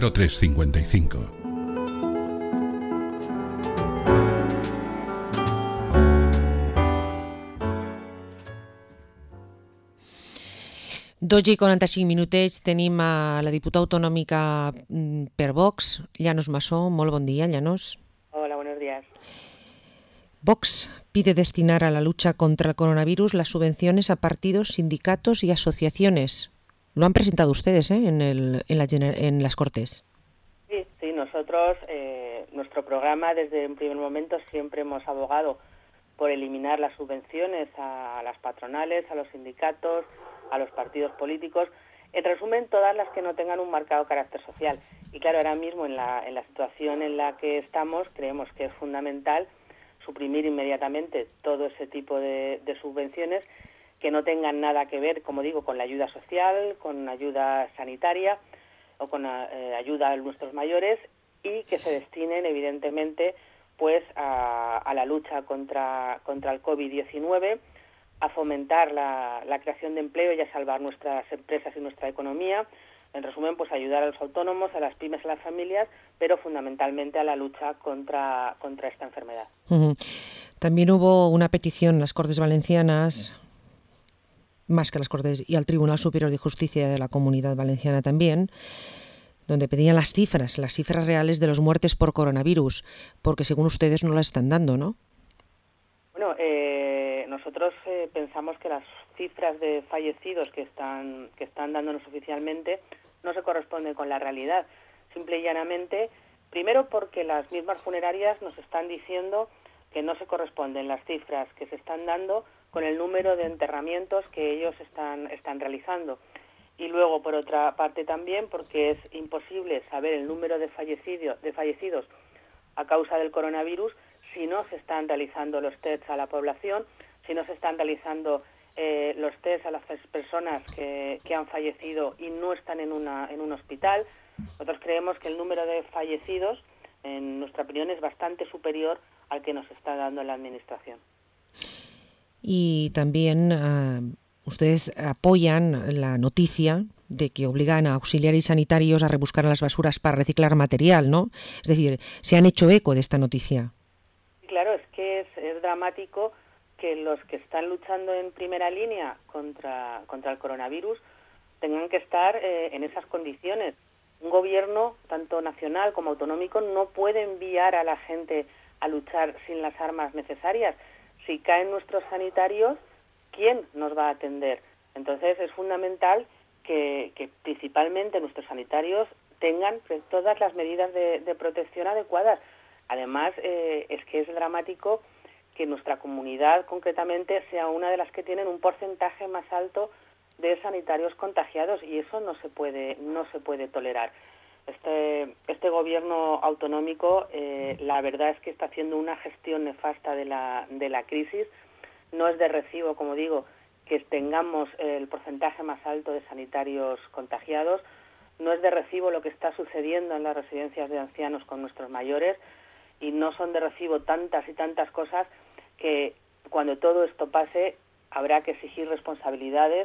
0355. Dos i 45 minutets, tenim a la diputada autonòmica per Vox, Llanos Massó. Molt bon dia, Llanos. Hola, buenos días. Vox pide destinar a la lucha contra el coronavirus las subvenciones a partidos, sindicatos y asociaciones. Lo han presentado ustedes en las Cortes. Sí, nosotros, nuestro programa desde un primer momento siempre hemos abogado por eliminar las subvenciones a las patronales, a los sindicatos, a los partidos políticos, en resumen, todas las que no tengan un marcado carácter social. Y claro, ahora mismo en la situación en la que estamos, creemos que es fundamental suprimir inmediatamente todo ese tipo de subvenciones que no tengan nada que ver, como digo, con la ayuda social, con ayuda sanitaria o con ayuda a nuestros mayores, y que se destinen evidentemente pues a la lucha contra el COVID-19, a fomentar la creación de empleo y a salvar nuestras empresas y nuestra economía. En resumen, pues ayudar a los autónomos, a las pymes, a las familias, pero fundamentalmente a la lucha contra esta enfermedad. También hubo una petición en las Cortes Valencianas, más que las Cortes, y al Tribunal Superior de Justicia de la Comunidad Valenciana también, donde pedían las cifras reales de los muertes por coronavirus, porque según ustedes no las están dando, ¿no? Bueno, nosotros pensamos que las cifras de fallecidos que están dándonos oficialmente no se corresponden con la realidad. Simple y llanamente, primero porque las mismas funerarias nos están diciendo que no se corresponden las cifras que se están dando con el número de enterramientos que ellos están realizando. Y luego, por otra parte también, porque es imposible saber el número de fallecidos a causa del coronavirus si no se están realizando los tests a la población, si no se están realizando los tests a las personas que han fallecido y no están en un hospital. Nosotros creemos que el número de fallecidos, en nuestra opinión, es bastante superior al que nos está dando la Administración. Y también ustedes apoyan la noticia de que obligan a auxiliares sanitarios a rebuscar las basuras para reciclar material, ¿no? Es decir, se han hecho eco de esta noticia. Claro, es que es dramático que los que están luchando en primera línea contra el coronavirus tengan que estar en esas condiciones. Un gobierno, tanto nacional como autonómico, no puede enviar a la gente a luchar sin las armas necesarias. Si caen nuestros sanitarios, ¿quién nos va a atender? Entonces es fundamental que principalmente nuestros sanitarios tengan todas las medidas de protección adecuadas. Además, es que es dramático que nuestra comunidad concretamente sea una de las que tienen un porcentaje más alto de sanitarios contagiados, y eso no se puede tolerar. Este gobierno autonómico, la verdad es que está haciendo una gestión nefasta de la crisis. No es de recibo, como digo, que tengamos el porcentaje más alto de sanitarios contagiados. No es de recibo lo que está sucediendo en las residencias de ancianos con nuestros mayores, y no son de recibo tantas y tantas cosas que cuando todo esto pase habrá que exigir responsabilidades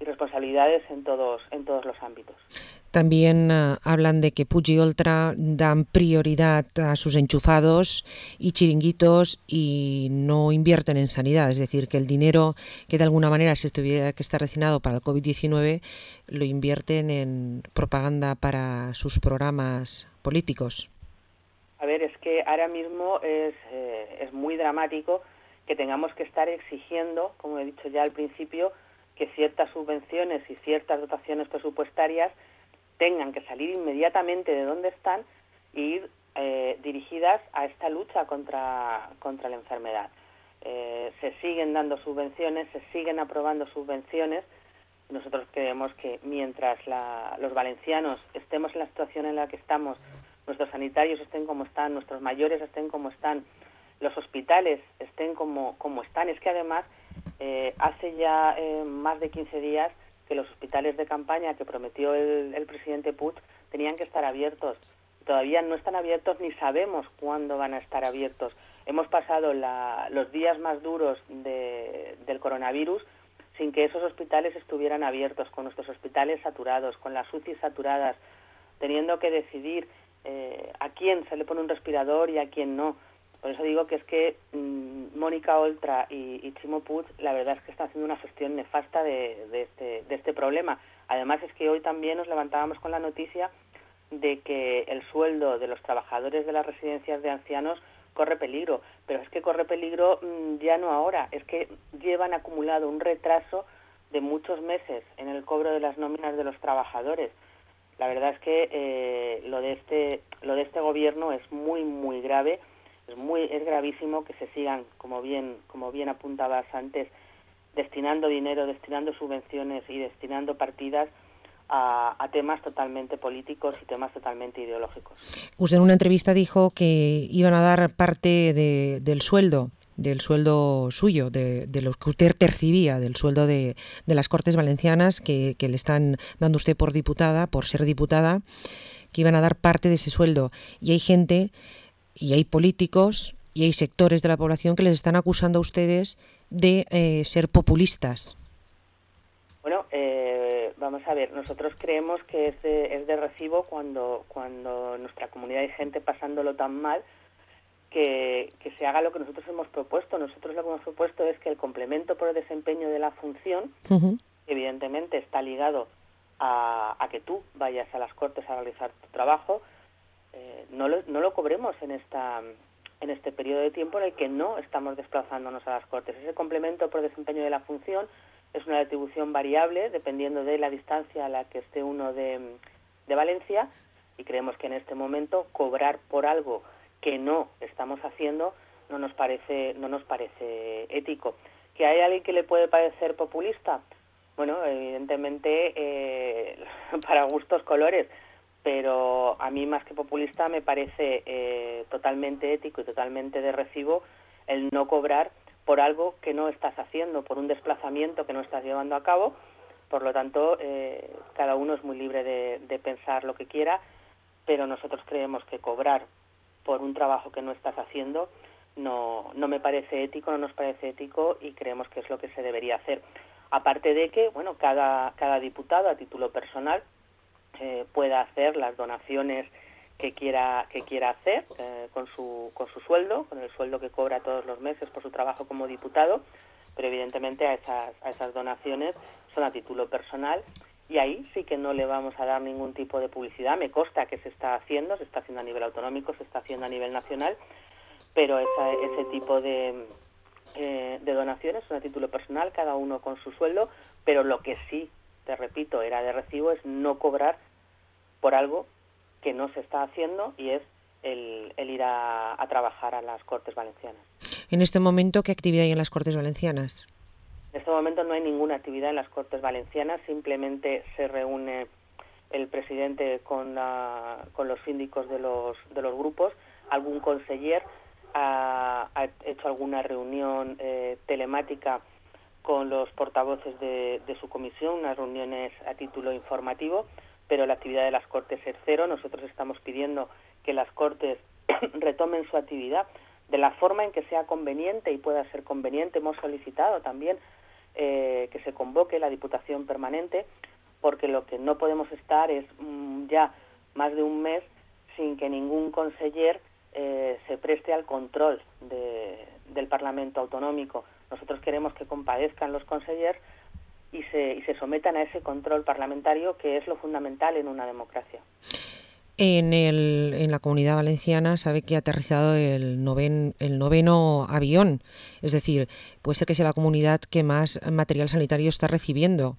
en todos los ámbitos. También hablan de que Puig y Oltra dan prioridad a sus enchufados y chiringuitos y no invierten en sanidad. Es decir, que el dinero que de alguna manera se tuviera que estar destinado para el COVID-19 lo invierten en propaganda para sus programas políticos. A ver, es que ahora mismo es muy dramático que tengamos que estar exigiendo, como he dicho ya al principio, que ciertas subvenciones y ciertas dotaciones presupuestarias tengan que salir inmediatamente de donde están e ir dirigidas a esta lucha contra la enfermedad. Se siguen dando subvenciones, se siguen aprobando subvenciones. Nosotros creemos que mientras los valencianos estemos en la situación en la que estamos, nuestros sanitarios estén como están, nuestros mayores estén como están, los hospitales estén como están. Es que además hace ya más de 15 días que los hospitales de campaña que prometió el presidente Puig tenían que estar abiertos. Todavía no están abiertos ni sabemos cuándo van a estar abiertos. Hemos pasado los días más duros del coronavirus sin que esos hospitales estuvieran abiertos, con nuestros hospitales saturados, con las UCI saturadas, teniendo que decidir a quién se le pone un respirador y a quién no. Por eso digo que es que Mónica Oltra y Chimo Puig, la verdad es que están haciendo una gestión nefasta de este problema. Además es que hoy también nos levantábamos con la noticia de que el sueldo de los trabajadores de las residencias de ancianos corre peligro, pero es que corre peligro ya no ahora, es que llevan acumulado un retraso de muchos meses en el cobro de las nóminas de los trabajadores. La verdad es que lo de este gobierno es muy, muy grave, es gravísimo que se sigan, como bien apuntabas antes, destinando dinero, destinando subvenciones y destinando partidas a temas totalmente políticos y temas totalmente ideológicos. Usted en una entrevista dijo que iban a dar parte del sueldo suyo, de lo que usted percibía, del sueldo de las Cortes Valencianas que le están dando usted por ser diputada, que iban a dar parte de ese sueldo. Y hay gente, y hay políticos, y hay sectores de la población que les están acusando a ustedes de ser populistas. Bueno, vamos a ver, nosotros creemos que es de recibo cuando nuestra comunidad hay gente pasándolo tan mal que se haga lo que nosotros hemos propuesto. Nosotros lo que hemos propuesto es que el complemento por el desempeño de la función, evidentemente está ligado a que tú vayas a las Cortes a realizar tu trabajo, no lo cobremos en este periodo de tiempo en el que no estamos desplazándonos a las Cortes. Ese complemento por desempeño de la función es una retribución variable dependiendo de la distancia a la que esté uno de Valencia, y creemos que en este momento cobrar por algo que no estamos haciendo no nos parece ético. ¿Que hay alguien que le puede parecer populista? Bueno, evidentemente para gustos colores, pero a mí más que populista me parece totalmente ético y totalmente de recibo el no cobrar por algo que no estás haciendo, por un desplazamiento que no estás llevando a cabo. Por lo tanto, cada uno es muy libre de pensar lo que quiera, pero nosotros creemos que cobrar por un trabajo que no estás haciendo no me parece ético, no nos parece ético, y creemos que es lo que se debería hacer. Aparte de que, bueno, cada diputado a título personal pueda hacer las donaciones que quiera hacer con su sueldo, con el sueldo que cobra todos los meses por su trabajo como diputado, pero evidentemente a esas donaciones son a título personal, y ahí sí que no le vamos a dar ningún tipo de publicidad. Me consta que se está haciendo a nivel autonómico, se está haciendo a nivel nacional, pero ese tipo de donaciones son a título personal, cada uno con su sueldo, pero lo que sí, te repito, era de recibo es no cobrar por algo que no se está haciendo, y es el ir a trabajar a las Cortes Valencianas. En este momento, ¿qué actividad hay en las Cortes Valencianas? En este momento no hay ninguna actividad en las Cortes Valencianas, simplemente se reúne el presidente con los síndicos de los grupos. Algún conseller ha hecho alguna reunión telemática con los portavoces de su comisión, unas reuniones a título informativo, pero la actividad de las Cortes es cero. Nosotros estamos pidiendo que las Cortes retomen su actividad de la forma en que sea conveniente y pueda ser conveniente. Hemos solicitado también que se convoque la Diputación Permanente, porque lo que no podemos estar es ya más de un mes sin que ningún conseller se preste al control del Parlamento Autonómico. Nosotros queremos que compadezcan los consellers y se sometan a ese control parlamentario, que es lo fundamental en una democracia. En la Comunidad Valenciana sabe que ha aterrizado el noveno avión, es decir, puede ser que sea la comunidad que más material sanitario está recibiendo.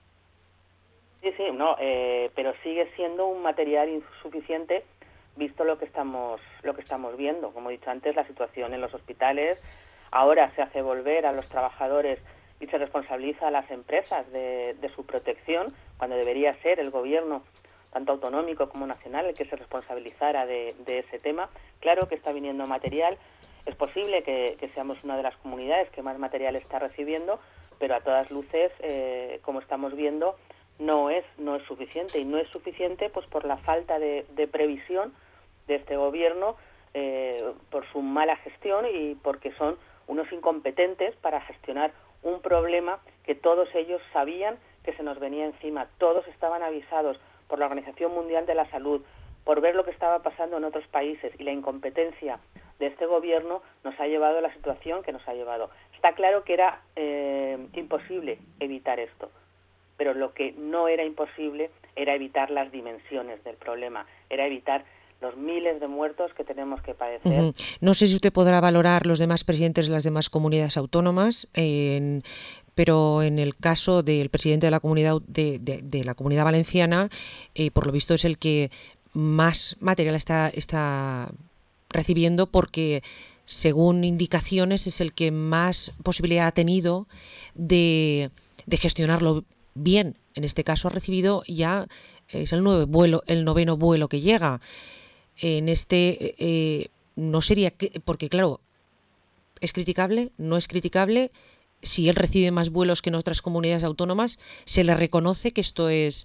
Sí, pero sigue siendo un material insuficiente visto lo que estamos viendo. Como he dicho antes, la situación en los hospitales. Ahora se hace volver a los trabajadores y se responsabiliza a las empresas de su protección, cuando debería ser el gobierno, tanto autonómico como nacional, el que se responsabilizara de ese tema. Claro que está viniendo material, es posible que seamos una de las comunidades que más material está recibiendo, pero a todas luces, como estamos viendo, no es suficiente, y no es suficiente pues por la falta de previsión de este gobierno, por su mala gestión, y porque son unos incompetentes para gestionar un problema que todos ellos sabían que se nos venía encima. Todos estaban avisados por la Organización Mundial de la Salud, por ver lo que estaba pasando en otros países, y la incompetencia de este gobierno nos ha llevado a la situación que nos ha llevado. Está claro que era imposible evitar esto, pero lo que no era imposible era evitar las dimensiones del problema, era evitar los miles de muertos que tenemos que padecer. No sé si usted podrá valorar los demás presidentes de las demás comunidades autónomas, pero en el caso del presidente de la comunidad de la Comunidad Valenciana, por lo visto es el que más material está recibiendo, porque según indicaciones es el que más posibilidad ha tenido de gestionarlo bien. En este caso ha recibido ya, es el noveno vuelo que llega. En no sería, porque claro, ¿es criticable? ¿No es criticable? Si él recibe más vuelos que en otras comunidades autónomas, ¿se le reconoce que esto es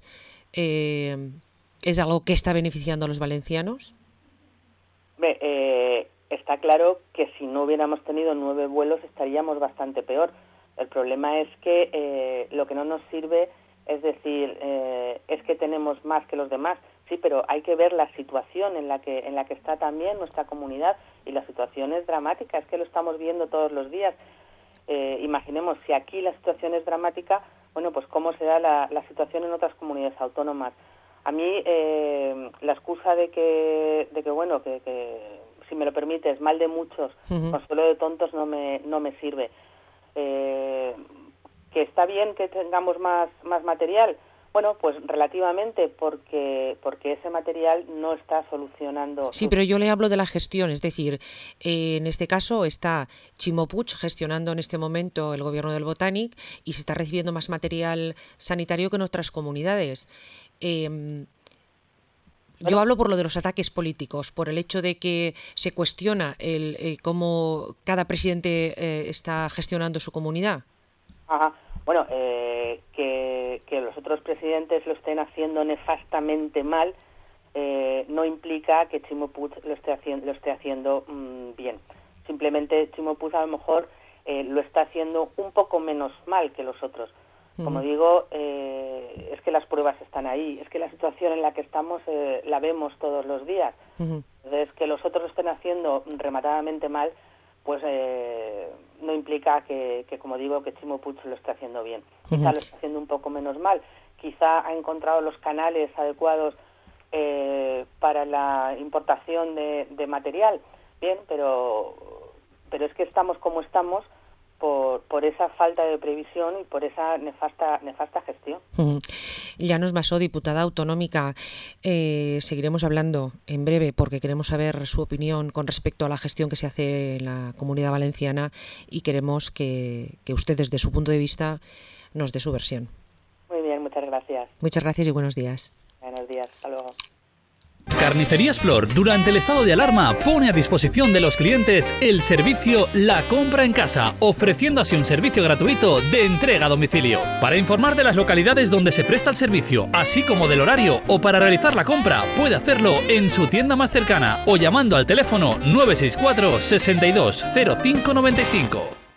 algo que está beneficiando a los valencianos? Está claro que si no hubiéramos tenido 9 vuelos estaríamos bastante peor. El problema es que lo que no nos sirve es decir, es que tenemos más que los demás. Sí, pero hay que ver la situación en la que está también nuestra comunidad, y la situación es dramática, es que lo estamos viendo todos los días. Imaginemos, si aquí la situación es dramática, bueno, pues cómo será la situación en otras comunidades autónomas. A mí la excusa de que bueno, que si me lo permites, mal de muchos, consuelo de tontos, no me sirve. ¿Que está bien que tengamos más material? Bueno, pues relativamente, porque ese material no está solucionando... Sí, pero yo le hablo de la gestión, es decir, en este caso está Ximo Puig gestionando en este momento el gobierno del Botànic y se está recibiendo más material sanitario que en otras comunidades. Yo hablo por lo de los ataques políticos, por el hecho de que se cuestiona cómo cada presidente está gestionando su comunidad. Ajá. Bueno, que los otros presidentes lo estén haciendo nefastamente mal no implica que Ximo Puig lo esté haciendo bien. Simplemente Ximo Puig a lo mejor lo está haciendo un poco menos mal que los otros. Como digo, es que las pruebas están ahí, es que la situación en la que estamos la vemos todos los días. Entonces, que los otros lo estén haciendo rematadamente mal, pues no implica que, como digo, que Ximo Puig lo esté haciendo bien. Quizá lo está haciendo un poco menos mal, quizá ha encontrado los canales adecuados para la importación de material, bien, pero es que estamos como estamos por esa falta de previsión y por esa nefasta gestión. Llanos Massó, diputada autonómica, seguiremos hablando en breve porque queremos saber su opinión con respecto a la gestión que se hace en la Comunidad Valenciana y queremos que usted, desde su punto de vista, nos dé su versión. Muy bien, muchas gracias. Muchas gracias y buenos días. Buenos días, hasta luego. Carnicerías Flor, durante el estado de alarma, pone a disposición de los clientes el servicio La Compra en Casa, ofreciendo así un servicio gratuito de entrega a domicilio. Para informar de las localidades donde se presta el servicio, así como del horario, o para realizar la compra, puede hacerlo en su tienda más cercana o llamando al teléfono 964 62 05 95.